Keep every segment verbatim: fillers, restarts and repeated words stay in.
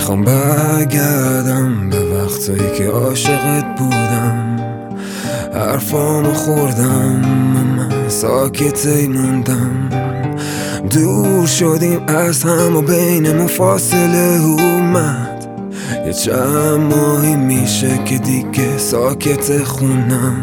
میخوام برگردم به وقتایی که عاشقت بودم، حرفامو خوردم من ساکتی موندم. دور شدیم از هم و بینمون فاصله اومد، یه چند ماهی میشه که دیگه ساکت خونم.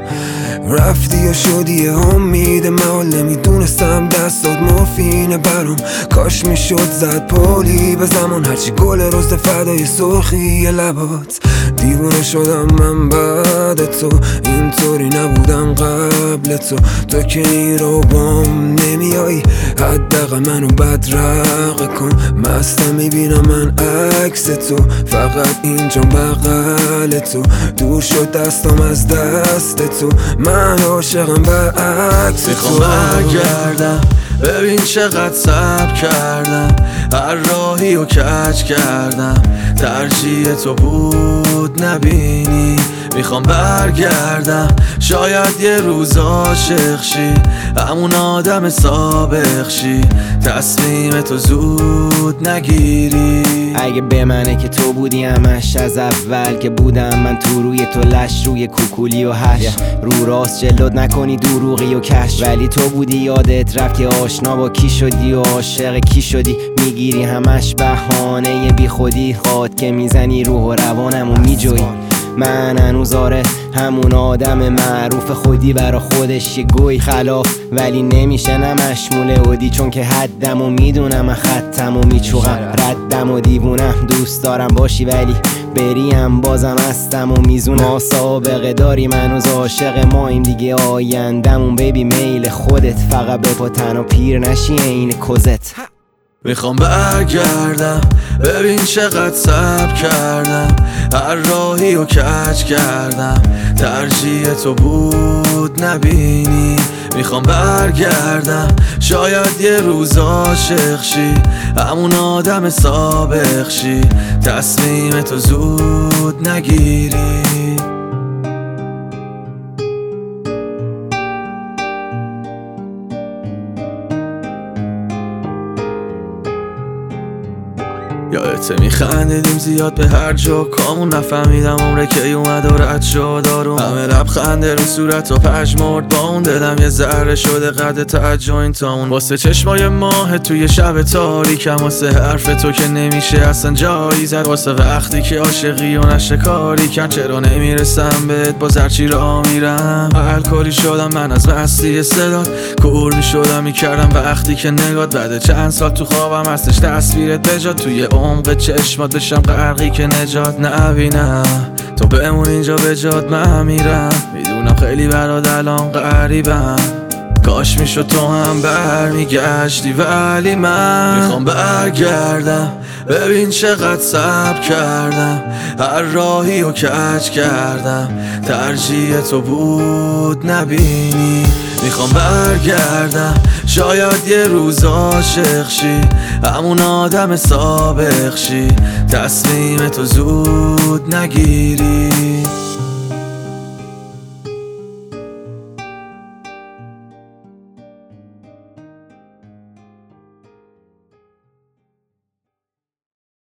رفتی و شدی امید من، نمیدونستم دستات مورفینه برام. کاش میشد زد پولی به زمان، هرچی گل روز فدای سرخی لبات. دیوونه شدم من بعد تو، اینطوری نبودم قبل تو. تو که این رو بام نمیایی، حداقل منو بدرقه کن. مستم میبینم من عکس تو، فقط اینجا بغل تو. دور شد دستم از دست تو، من عاشقم برعکس تو. میخوام برگردم ببین چقدر صبر کردم، هر راهی رو کج کردم. ترجیح تو بود نبینی. میخوام برگردم شاید یه روز عاشق شی، همون آدم سابق شی. تصمیم تو زود نگیری. اگه به منه که تو بودی همش از اول که بودم من تو، روی تو لش روی کوکولی و هش. رو راست جلد نکنی دروغی و کش، ولی تو بودی یادت رفت که آشنا با کی شدی و عاشق کی شدی. میگیری همش بهانه بی خودی، خواد که میزنی روح و روانمو میجوی. من هنوز آره همون آدم معروف خودی برا خودش یه گوی خلاف، ولی نمیشه نمشموله هودی. چون که حدم و میدونم من خطم و میچوغم، ردم و دیوونم. دوست دارم باشی ولی بریم بازم هستم و میزونم. ما سابقه داریم هنوز عاشق ماییم دیگه، آیندمون بیبی میل خودت. فقط به پا تن و پیر نشی این کزت. میخوام برگردم ببین چقدر صبر کردم، هر راهی رو کج کردم. ترجیح تو بود نبینی. میخوام برگردم شاید یه روز عاشق شی، همون آدم سابق شی. تصمیم تو زود نگیری. یادته میخندیدیم زیاد به هر جا کامون، نفهمیدم عمره که اومد و رد شد آروم. همه لبخنده رو صورت و پژمرد با اون، دلم یه ذره شده قد تجاین تاون. واسه چشمای ماه توی شب تاریکم، واسه حرف تو که نمیشه اصلا جایی زد. واسه وقتی که عاشقی و نشکاری کن، چرا نمیرسم بهت باز هرچی را میرم. الکلی شدم من از مستی صدات، کور میشدم میکردم وقتی که نگات. بعد چند سال تو خوابم هستش تصویرت بجات، توی عمق چشمات بشم غرقی که نجات نبینم. تو بمون اینجا به جات من میرم، میدونم خیلی برات الان غریبم. کاش میشد تو هم برمیگشتی ولی من میخوام برگردم ببین چقدر صبر کردم، هر راهی رو کج کردم. ترجیح تو بود نبینی. میخوام برگردم شاید یه روز عاشق شی، همون آدم سابق شی. تصمیم تو زود نگیری.